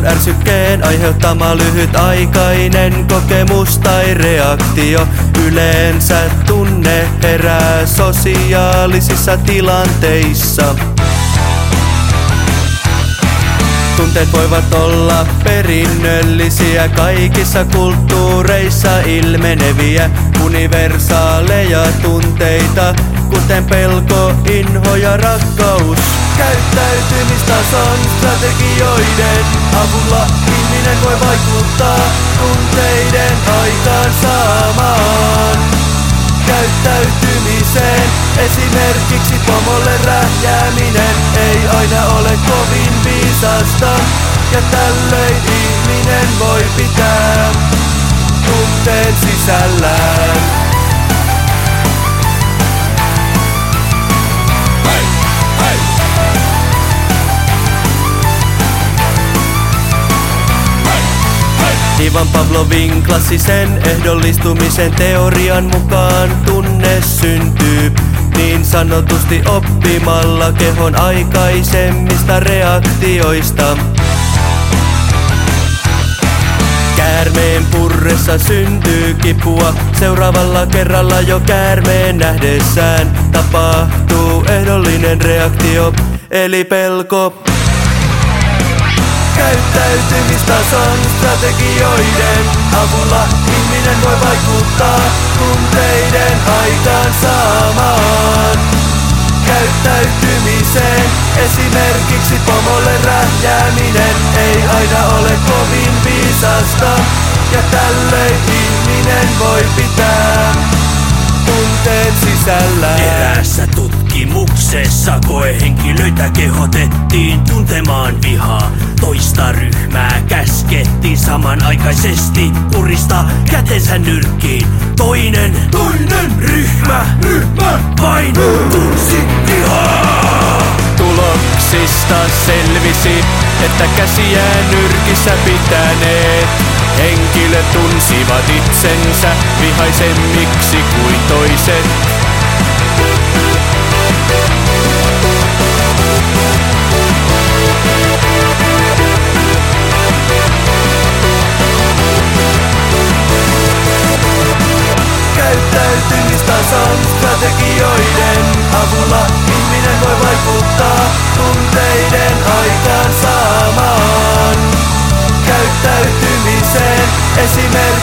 Jonkun ärsykkeen aiheuttama lyhytaikainen kokemus tai reaktio. Yleensä tunne herää sosiaalisissa tilanteissa. Tunteet voivat olla perinnöllisiä, kaikissa kulttuureissa ilmeneviä, universaaleja tunteita, kuten pelko, inho ja rakkaus. Käyttäytymistason strategioiden avulla ihminen voi vaikuttaa tunteiden aikaansaamaan käyttäytymiseen. Esimerkiksi pomolle rähjääminen ei aina ole kovin viisasta, ja tällöin ihminen voi pitää tunteen sisällään. Ivan Pavlovin klassisen ehdollistumisen teorian mukaan tunne syntyy niin sanotusti oppimalla kehon aikaisemmista reaktioista. Käärmeen purressa syntyy kipua, seuraavalla kerralla jo käärmeen nähdessään tapahtuu ehdollinen reaktio, eli pelko. Käyttäytymistason strategioiden avulla ihminen voi vaikuttaa tunteiden aikaansaamaan käyttäytymiseen. Esimerkiksi pomolle rähjääminen ei aina ole kovin viisasta, ja tällöin ihminen voi pitää tunteet sisällään. Eräässä tutkimuksessa koehenkilöitä kehotettiin tuntemaan vihaa. Toista ryhmää käskettiin samanaikaisesti puristaa kätensä nyrkkiin. Toinen ryhmä vain tunsi vihaa. Tuloksista selvisi, että käsiään nyrkissä pitäneet henkilöt tunsivat itsensä vihaisemmiksi kuin toiset. Käyttäytymistason strategioiden avulla ihminen voi vaikuttaa tunteiden aikaansaamaan käyttäytymiseen. Esimerkiksi